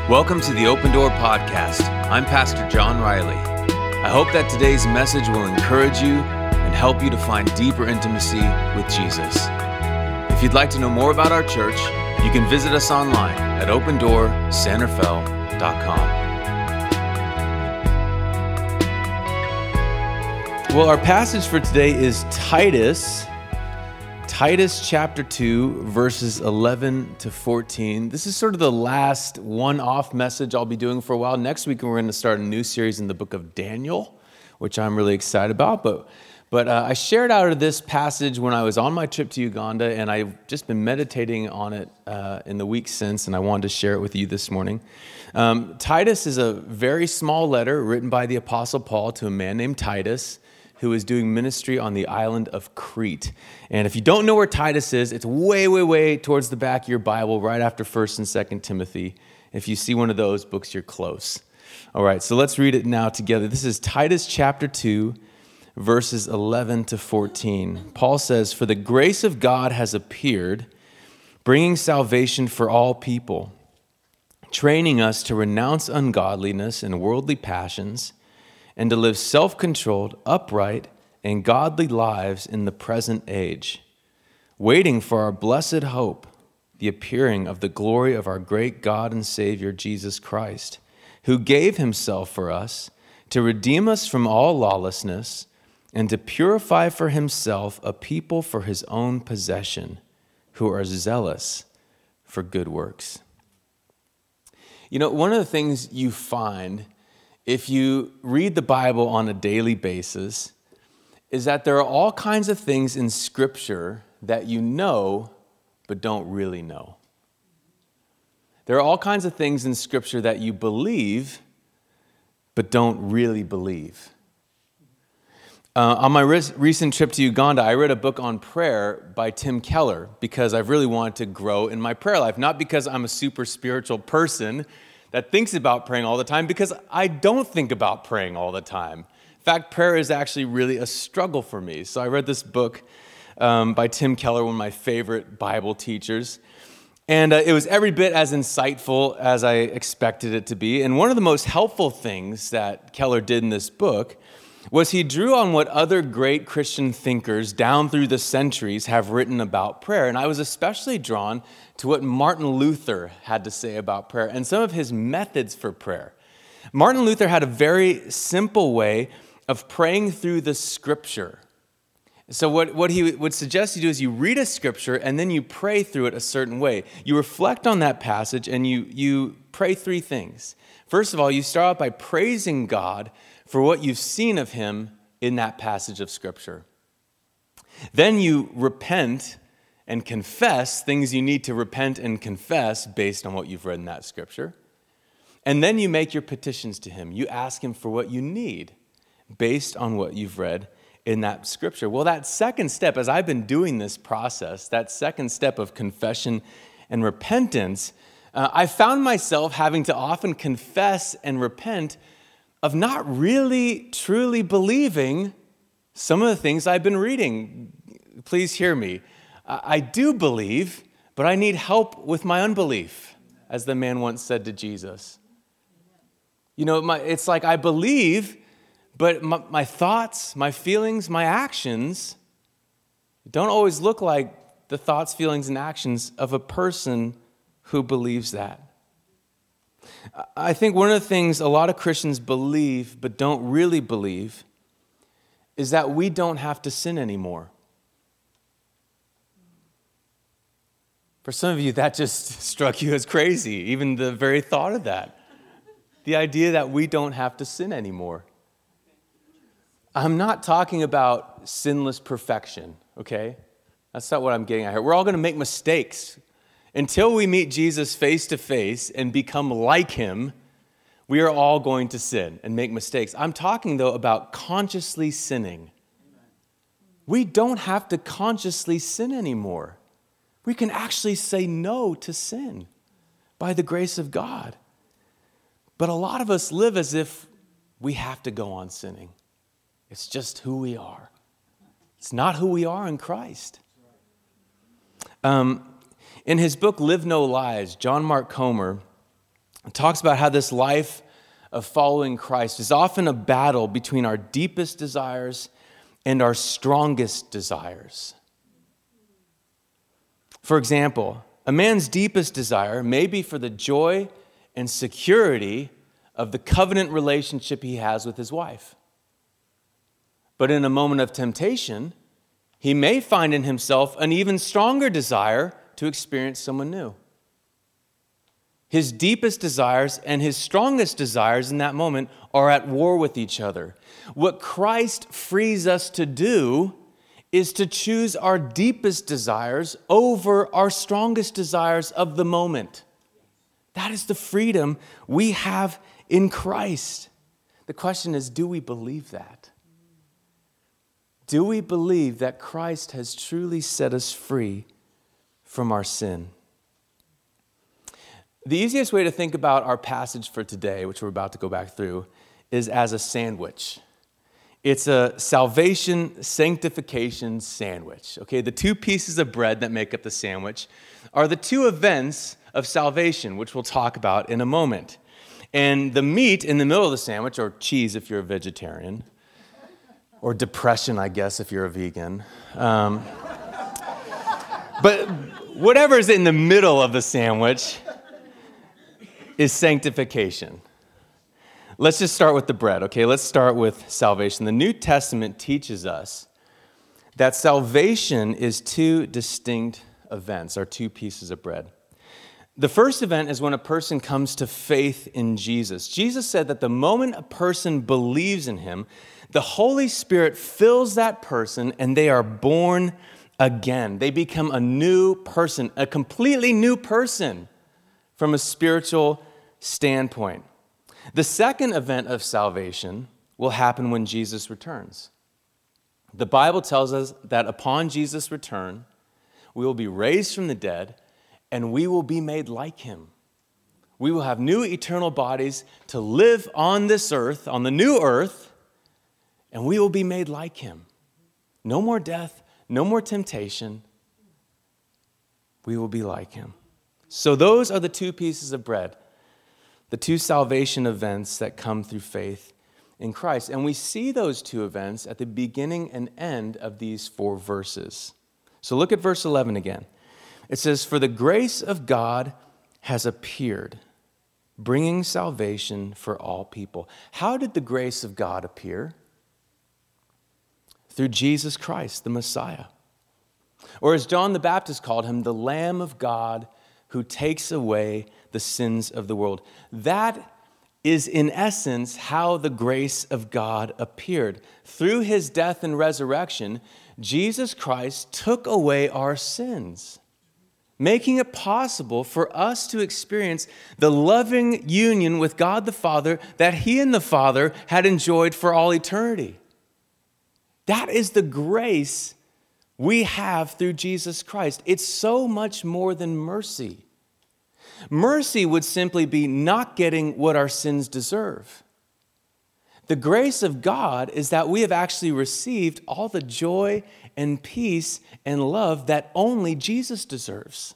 Welcome to the Open Door Podcast. I'm Pastor John Riley. I hope that today's message will encourage you and help you to find deeper intimacy with Jesus. If you'd like to know more about our church, you can visit us online at opendoorsanrafael.com. Well, our passage for today is Titus chapter 2, verses 11 to 14. This is sort of the last one-off message I'll be doing for a while. Next week, we're going to start a new series in the book of Daniel, which I'm really excited about. But I shared out of this passage when I was on my trip to Uganda, and I've just been meditating on it in the weeks since, and I wanted to share it with you this morning. Titus is a very small letter written by the Apostle Paul to a man named Titus, who is doing ministry on the island of Crete. And if you don't know where Titus is, it's way, way, way towards the back of your Bible, right after 1st and 2nd Timothy. If you see one of those books, you're close. All right, so let's read it now together. This is Titus chapter 2, verses 11 to 14. Paul says, "For the grace of God has appeared, bringing salvation for all people, training us to renounce ungodliness and worldly passions, and to live self-controlled, upright, and godly lives in the present age, waiting for our blessed hope, the appearing of the glory of our great God and Savior, Jesus Christ, who gave himself for us to redeem us from all lawlessness and to purify for himself a people for his own possession, who are zealous for good works." You know, one of the things you find if you read the Bible on a daily basis is that there are all kinds of things in Scripture that you know but don't really know. There are all kinds of things in Scripture that you believe but don't really believe. On my recent trip to Uganda, I read a book on prayer by Tim Keller because I've really wanted to grow in my prayer life. Not because I'm a super spiritual person that thinks about praying all the time, because I don't think about praying all the time. In fact, prayer is actually really a struggle for me. So I read this book by Tim Keller, one of my favorite Bible teachers. And it was every bit as insightful as I expected it to be. And one of the most helpful things that Keller did in this book was he drew on what other great Christian thinkers down through the centuries have written about prayer. And I was especially drawn to what Martin Luther had to say about prayer and some of his methods for prayer. Martin Luther had a very simple way of praying through the Scripture. So what he would suggest you do is you read a Scripture and then you pray through it a certain way. You reflect on that passage and you pray three things. First of all, you start out by praising God for what you've seen of him in that passage of Scripture. Then you repent and confess things you need to repent and confess based on what you've read in that Scripture. And then you make your petitions to him. You ask him for what you need based on what you've read in that Scripture. Well, that second step, as I've been doing this process, that second step of confession and repentance, I found myself having to often confess and repent of not really truly believing some of the things I've been reading. Please hear me. I do believe, but I need help with my unbelief, as the man once said to Jesus. You know, it's like I believe, but my thoughts, my feelings, my actions don't always look like the thoughts, feelings, and actions of a person who believes that. I think one of the things a lot of Christians believe but don't really believe is that we don't have to sin anymore. For some of you, that just struck you as crazy, even the very thought of that. The idea that we don't have to sin anymore. I'm not talking about sinless perfection, okay? That's not what I'm getting at here. We're all going to make mistakes. Until we meet Jesus face to face and become like him, we are all going to sin and make mistakes. I'm talking, though, about consciously sinning. We don't have to consciously sin anymore. We can actually say no to sin by the grace of God. But a lot of us live as if we have to go on sinning. It's just who we are. It's not who we are in Christ. In his book, Live No Lies, John Mark Comer It talks about how this life of following Christ is often a battle between our deepest desires and our strongest desires. For example, a man's deepest desire may be for the joy and security of the covenant relationship he has with his wife. But in a moment of temptation, he may find in himself an even stronger desire to experience someone new. His deepest desires and his strongest desires in that moment are at war with each other. What Christ frees us to do is to choose our deepest desires over our strongest desires of the moment. That is the freedom we have in Christ. The question is, do we believe that? Do we believe that Christ has truly set us free from our sin? The easiest way to think about our passage for today, which we're about to go back through, is as a sandwich. It's a salvation, sanctification sandwich. Okay, the two pieces of bread that make up the sandwich are the two events of salvation, which we'll talk about in a moment. And the meat in the middle of the sandwich, or cheese if you're a vegetarian, or depression, I guess, if you're a vegan. But whatever's in the middle of the sandwich is sanctification. Let's just start with the bread, okay? Let's start with salvation. The New Testament teaches us that salvation is two distinct events, or two pieces of bread. The first event is when a person comes to faith in Jesus. Jesus said that the moment a person believes in him, the Holy Spirit fills that person and they are born again. They become a new person, a completely new person from a spiritual standpoint. The second event of salvation will happen when Jesus returns. The Bible tells us that upon Jesus' return, we will be raised from the dead and we will be made like him. We will have new eternal bodies to live on this earth, on the new earth, and we will be made like him. No more death, no more temptation. We will be like him. So those are the two pieces of bread, the two salvation events that come through faith in Christ. And we see those two events at the beginning and end of these 4 verses. So look at verse 11 again. It says, "For the grace of God has appeared, bringing salvation for all people." How did the grace of God appear? Through Jesus Christ, the Messiah. Or as John the Baptist called him, the Lamb of God who takes away the sins of the world. That is, in essence, how the grace of God appeared. Through his death and resurrection, Jesus Christ took away our sins, making it possible for us to experience the loving union with God the Father that he and the Father had enjoyed for all eternity. That is the grace we have through Jesus Christ. It's so much more than mercy. Mercy would simply be not getting what our sins deserve. The grace of God is that we have actually received all the joy and peace and love that only Jesus deserves.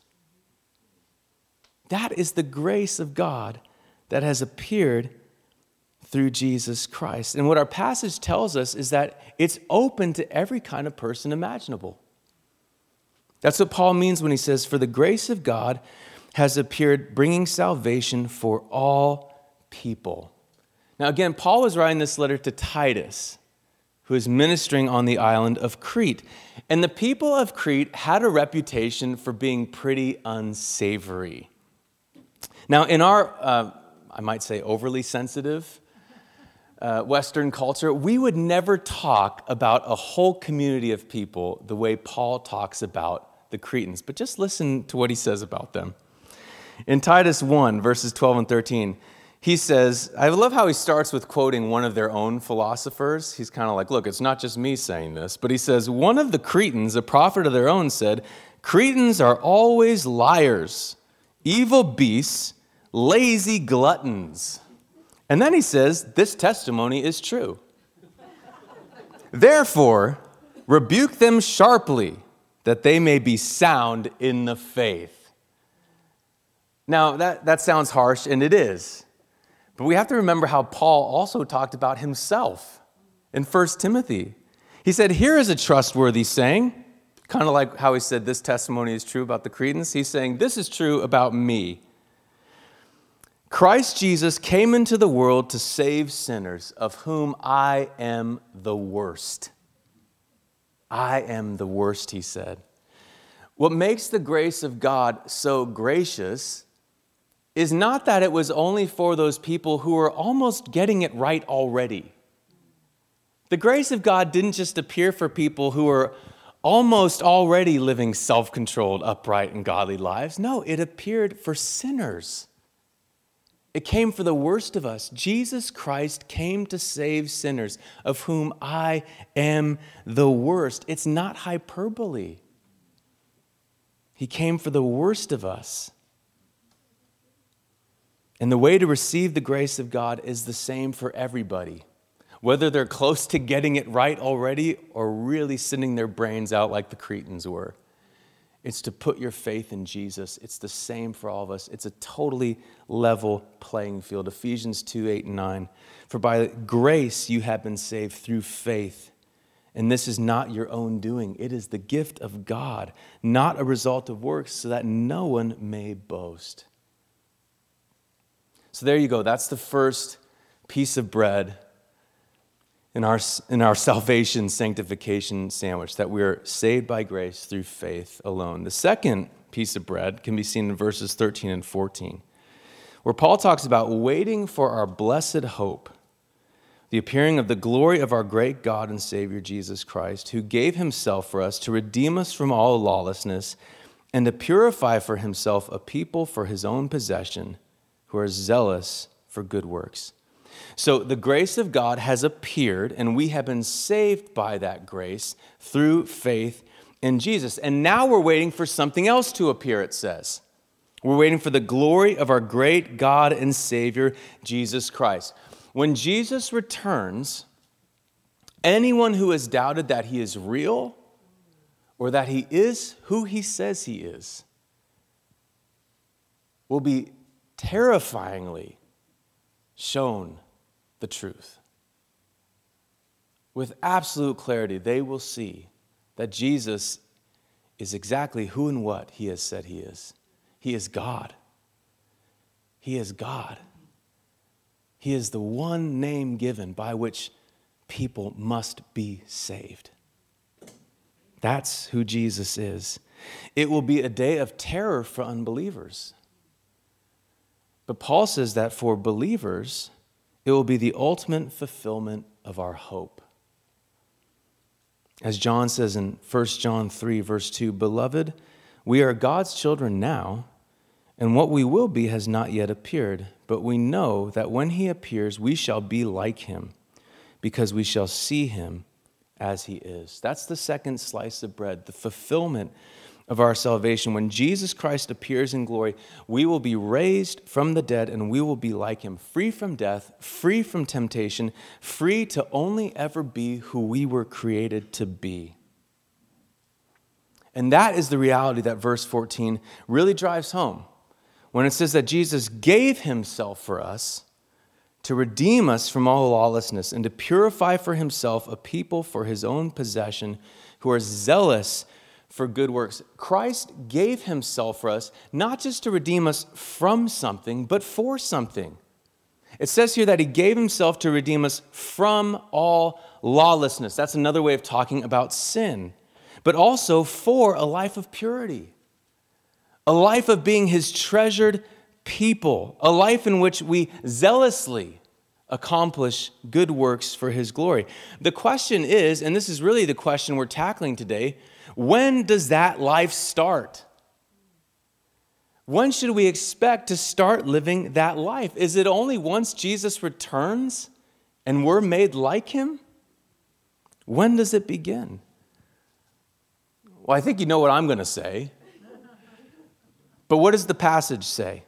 That is the grace of God that has appeared through Jesus Christ. And what our passage tells us is that it's open to every kind of person imaginable. That's what Paul means when he says, "For the grace of God has appeared, bringing salvation for all people." Now again, Paul was writing this letter to Titus, who is ministering on the island of Crete. And the people of Crete had a reputation for being pretty unsavory. Now in our, I might say overly sensitive Western culture, we would never talk about a whole community of people the way Paul talks about the Cretans. But just listen to what he says about them. In Titus 1, verses 12 and 13, he says, I love how he starts with quoting one of their own philosophers. He's kind of like, look, it's not just me saying this. But he says, one of the Cretans, a prophet of their own, said, "Cretans are always liars, evil beasts, lazy gluttons." And then he says, this testimony is true. "Therefore, rebuke them sharply, that they may be sound in the faith." Now, that sounds harsh, and it is. But we have to remember how Paul also talked about himself in 1 Timothy. He said, here is a trustworthy saying, kind of like how he said this testimony is true about the Cretans. He's saying, this is true about me. Christ Jesus came into the world to save sinners, of whom I am the worst. I am the worst, he said. What makes the grace of God so gracious is not that it was only for those people who were almost getting it right already. The grace of God didn't just appear for people who were almost already living self-controlled, upright, and godly lives. No, it appeared for sinners. It came for the worst of us. Jesus Christ came to save sinners, of whom I am the worst. It's not hyperbole. He came for the worst of us. And the way to receive the grace of God is the same for everybody, whether they're close to getting it right already or really sending their brains out like the Cretans were. It's to put your faith in Jesus. It's the same for all of us. It's a totally level playing field. Ephesians 2:8-9. For by grace you have been saved through faith. And this is not your own doing. It is the gift of God, not a result of works, so that no one may boast. So there you go. That's the first piece of bread in our salvation, sanctification sandwich, that we're saved by grace through faith alone. The second piece of bread can be seen in verses 13 and 14, where Paul talks about waiting for our blessed hope, the appearing of the glory of our great God and Savior Jesus Christ, who gave himself for us to redeem us from all lawlessness and to purify for himself a people for his own possession, who are zealous for good works. So the grace of God has appeared, and we have been saved by that grace through faith in Jesus. And now we're waiting for something else to appear, it says. We're waiting for the glory of our great God and Savior, Jesus Christ. When Jesus returns, anyone who has doubted that he is real or that he is who he says he is will be terrifyingly shown the truth. With absolute clarity, they will see that Jesus is exactly who and what he has said he is. He is God. He is God. He is the one name given by which people must be saved. That's who Jesus is. It will be a day of terror for unbelievers. But Paul says that for believers, it will be the ultimate fulfillment of our hope. As John says in 1 John 3, verse 2, Beloved, we are God's children now, and what we will be has not yet appeared, but we know that when he appears, we shall be like him, because we shall see him as he is. That's the second slice of bread, the fulfillment of our salvation. When Jesus Christ appears in glory, we will be raised from the dead and we will be like him, free from death, free from temptation, free to only ever be who we were created to be. And that is the reality that verse 14 really drives home when it says that Jesus gave himself for us to redeem us from all lawlessness and to purify for himself a people for his own possession who are zealous for good works. Christ gave himself for us, not just to redeem us from something, but for something. It says here that he gave himself to redeem us from all lawlessness. That's another way of talking about sin, but also for a life of purity, a life of being his treasured people, a life in which we zealously accomplish good works for his glory. The question is, and this is really the question we're tackling today, when does that life start? When should we expect to start living that life? Is it only once Jesus returns and we're made like him? When does it begin? Well, I think you know what I'm going to say. But what does the passage say?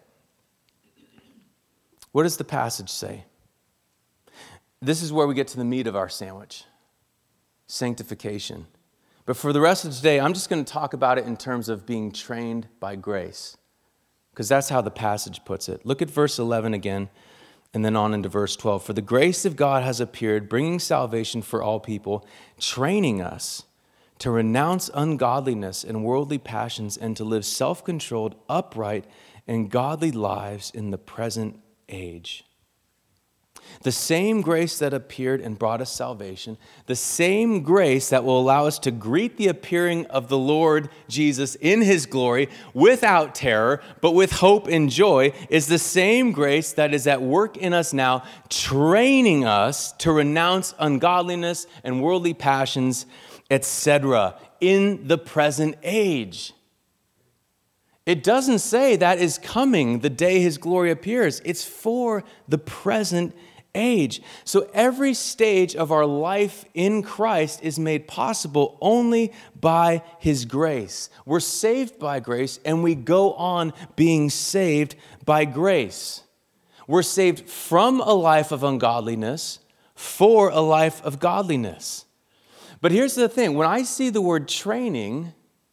What does the passage say? This is where we get to the meat of our sandwich, sanctification. But for the rest of today, I'm just going to talk about it in terms of being trained by grace because that's how the passage puts it. Look at verse 11 again, and then on into verse 12. For the grace of God has appeared, bringing salvation for all people, training us to renounce ungodliness and worldly passions and to live self-controlled, upright, and godly lives in the present age. The same grace that appeared and brought us salvation, the same grace that will allow us to greet the appearing of the Lord Jesus in his glory without terror, but with hope and joy, is the same grace that is at work in us now, training us to renounce ungodliness and worldly passions, etc., in the present age. It doesn't say that is coming the day his glory appears. It's for the present age. So every stage of our life in Christ is made possible only by his grace. We're saved by grace, and we go on being saved by grace. We're saved from a life of ungodliness for a life of godliness. But here's the thing. When I see the word training,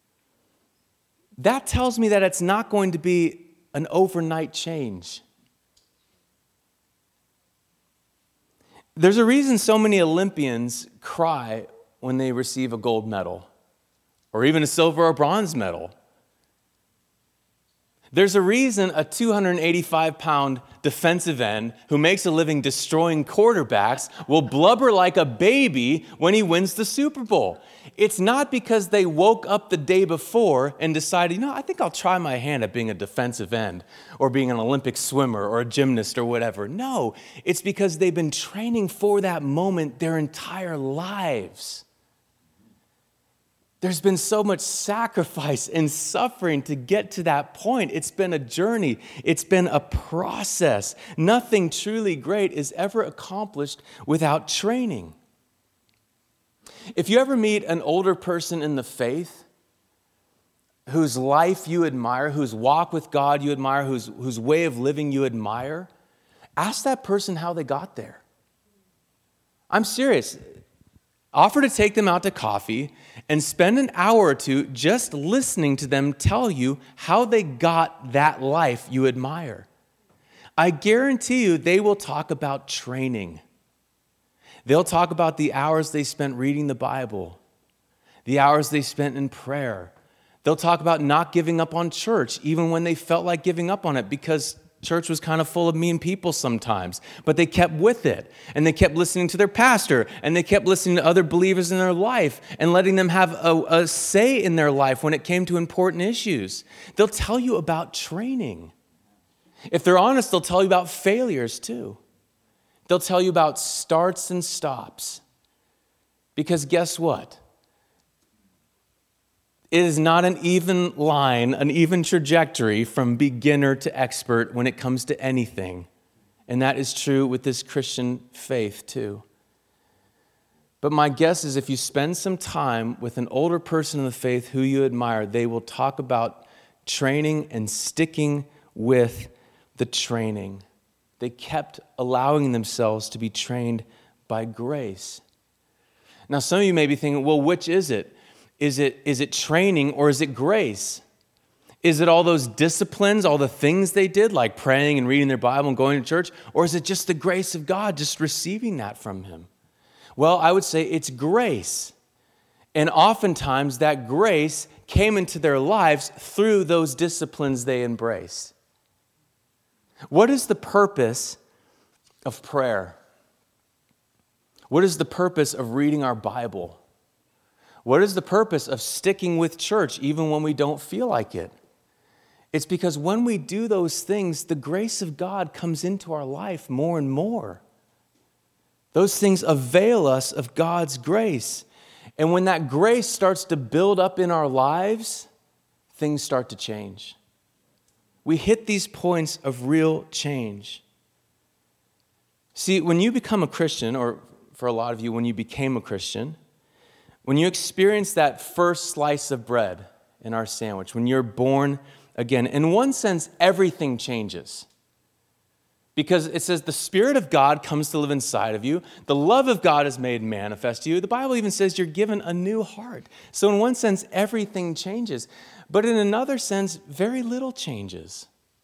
that tells me that it's not going to be an overnight change. There's a reason so many Olympians cry when they receive a gold medal, or even a silver or bronze medal. There's a reason a 285-pound defensive end who makes a living destroying quarterbacks will blubber like a baby when he wins the Super Bowl. It's not because they woke up the day before and decided, I think I'll try my hand at being a defensive end or being an Olympic swimmer or a gymnast or whatever. No, it's because they've been training for that moment their entire lives. There's been so much sacrifice and suffering to get to that point. It's been a journey. It's been a process. Nothing truly great is ever accomplished without training. If you ever meet an older person in the faith whose life you admire, whose walk with God you admire, whose way of living you admire, ask that person how they got there. I'm serious. Offer to take them out to coffee and spend an hour or two just listening to them tell you how they got that life you admire. I guarantee you they will talk about training. They'll talk about the hours they spent reading the Bible, the hours they spent in prayer. They'll talk about not giving up on church, even when they felt like giving up on it because church was kind of full of mean people sometimes, but they kept with it, and they kept listening to their pastor, and they kept listening to other believers in their life and letting them have a say in their life when it came to important issues. They'll tell you about training. If they're honest, they'll tell you about failures too. They'll tell you about starts and stops. Because guess what? It is not an even line, an even trajectory from beginner to expert when it comes to anything. And that is true with this Christian faith too. But my guess is if you spend some time with an older person in the faith who you admire, they will talk about training and sticking with the training. They kept allowing themselves to be trained by grace. Now, some of you may be thinking, well, which is it? Is it training or is it grace? Is it all those disciplines, all the things they did, like praying and reading their Bible and going to church? Or is it just the grace of God, just receiving that from him? Well, I would say it's grace. And oftentimes that grace came into their lives through those disciplines they embraced. What is the purpose of prayer? What is the purpose of reading our Bible? What is the purpose of sticking with church even when we don't feel like it? It's because when we do those things, the grace of God comes into our life more and more. Those things avail us of God's grace. And when that grace starts to build up in our lives, things start to change. We hit these points of real change. See, when you become a Christian, or for a lot of you, when you became a Christian, when you experience that first slice of bread in our sandwich, when you're born again, in one sense, everything changes. Because it says the Spirit of God comes to live inside of you. The love of God is made manifest to you. The Bible even says you're given a new heart. So in one sense, everything changes. But in another sense, very little changes.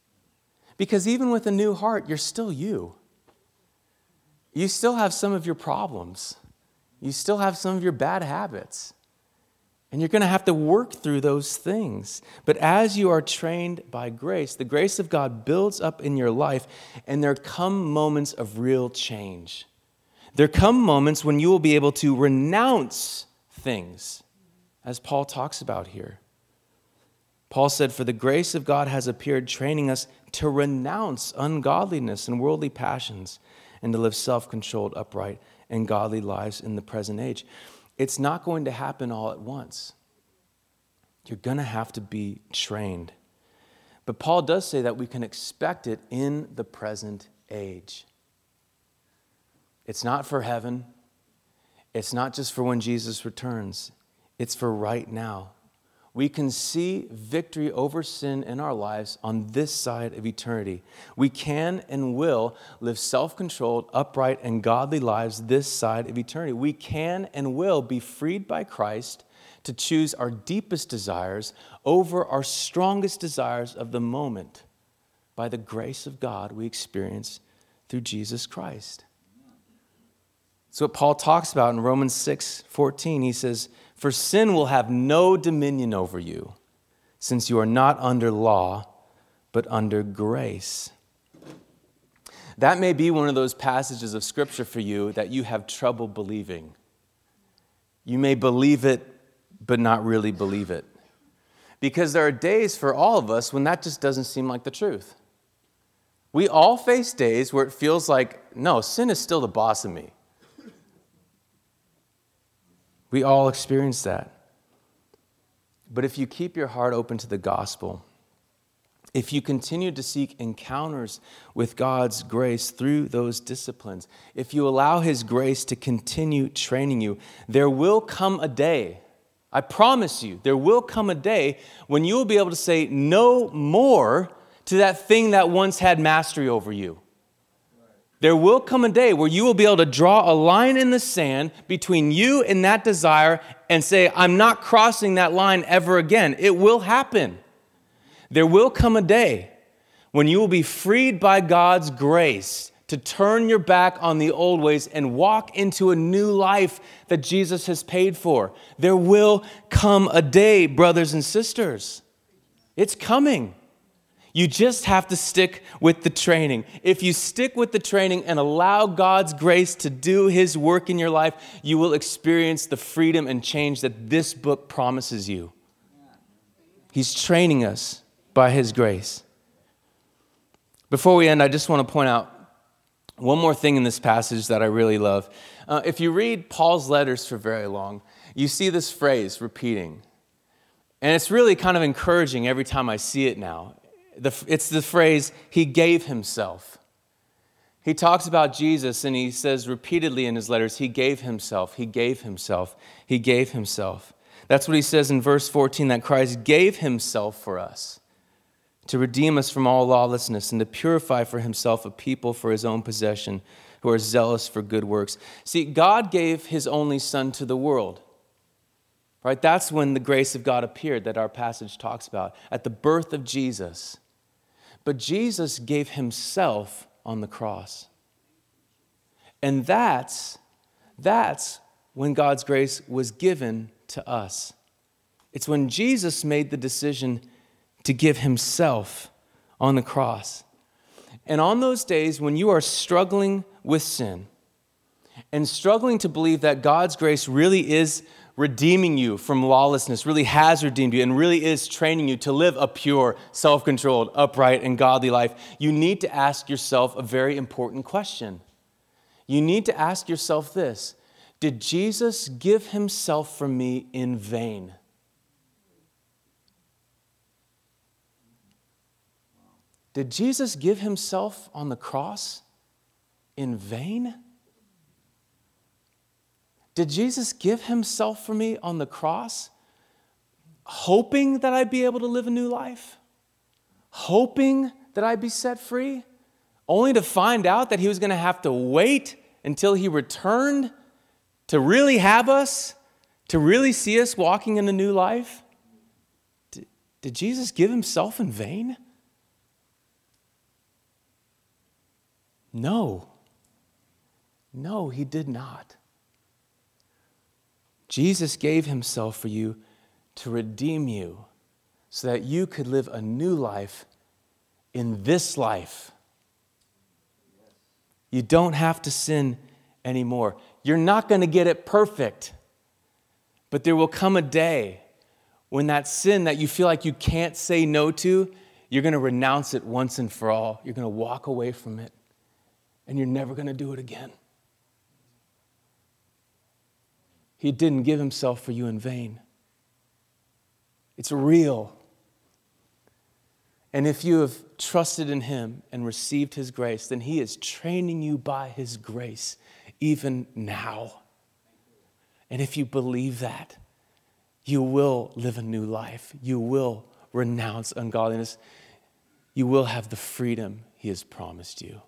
Because even with a new heart, you're still you. You still have some of your problems. You still have some of your bad habits. And you're going to have to work through those things. But as you are trained by grace, the grace of God builds up in your life, and there come moments of real change. There come moments when you will be able to renounce things, as Paul talks about here. Paul said, "For the grace of God has appeared, training us to renounce ungodliness and worldly passions, and to live self-controlled, upright, and godly lives in the present age." It's not going to happen all at once. You're going to have to be trained. But Paul does say that we can expect it in the present age. It's not for heaven. It's not just for when Jesus returns. It's for right now. We can see victory over sin in our lives on this side of eternity. We can and will live self-controlled, upright, and godly lives this side of eternity. We can and will be freed by Christ to choose our deepest desires over our strongest desires of the moment by the grace of God we experience through Jesus Christ. That's what Paul talks about in Romans 6:14. He says, "For sin will have no dominion over you, since you are not under law, but under grace." That may be one of those passages of Scripture for you that you have trouble believing. You may believe it, but not really believe it. Because there are days for all of us when that just doesn't seem like the truth. We all face days where it feels like, no, sin is still the boss of me. We all experience that. But if you keep your heart open to the gospel, if you continue to seek encounters with God's grace through those disciplines, if you allow His grace to continue training you, there will come a day, I promise you, there will come a day when you will be able to say no more to that thing that once had mastery over you. There will come a day where you will be able to draw a line in the sand between you and that desire and say, I'm not crossing that line ever again. It will happen. There will come a day when you will be freed by God's grace to turn your back on the old ways and walk into a new life that Jesus has paid for. There will come a day, brothers and sisters. It's coming. You just have to stick with the training. If you stick with the training and allow God's grace to do His work in your life, you will experience the freedom and change that this book promises you. He's training us by His grace. Before we end, I just want to point out one more thing in this passage that I really love. If you read Paul's letters for very long, you see this phrase repeating. And it's really kind of encouraging every time I see it now. It's the phrase, He gave Himself. He talks about Jesus and he says repeatedly in his letters, He gave Himself, He gave Himself, He gave Himself. That's what he says in verse 14, that Christ gave Himself for us to redeem us from all lawlessness and to purify for Himself a people for His own possession who are zealous for good works. See, God gave His only Son to the world. Right? That's when the grace of God appeared that our passage talks about, at the birth of Jesus. But Jesus gave Himself on the cross. And that's when God's grace was given to us. It's when Jesus made the decision to give Himself on the cross. And on those days when you are struggling with sin and struggling to believe that God's grace really is redeeming you from lawlessness, really has redeemed you, and really is training you to live a pure, self-controlled, upright, and godly life, you need to ask yourself a very important question. You need to ask yourself this: did Jesus give Himself for me in vain? Did Jesus give Himself on the cross in vain? Did Jesus give Himself for me on the cross, hoping that I'd be able to live a new life? Hoping that I'd be set free? Only to find out that He was going to have to wait until He returned to really have us, to really see us walking in a new life? Did Jesus give Himself in vain? No. No, he did not. Jesus gave himself for you to redeem you so that you could live a new life in this life. You don't have to sin anymore. You're not going to get it perfect, but there will come a day when that sin that you feel like you can't say no to, you're going to renounce it once and for all. You're going to walk away from it, and you're never going to do it again. He didn't give himself for you in vain. It's real. And if you have trusted in him and received his grace, then he is training you by his grace even now. And if you believe that, you will live a new life. You will renounce ungodliness. You will have the freedom he has promised you.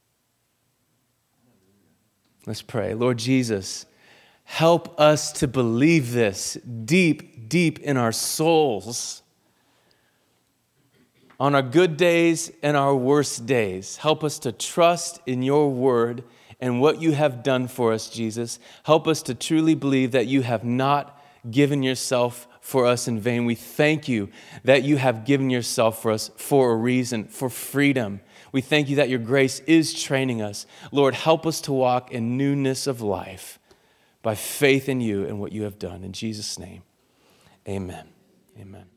Let's pray. Lord Jesus, help us to believe this deep, deep in our souls. On our good days and our worst days, help us to trust in your word and what you have done for us, Jesus. Help us to truly believe that you have not given yourself for us in vain. We thank you that you have given yourself for us for a reason, for freedom. We thank you that your grace is training us. Lord, help us to walk in newness of life by faith in you and what you have done. In Jesus' name, amen. Amen.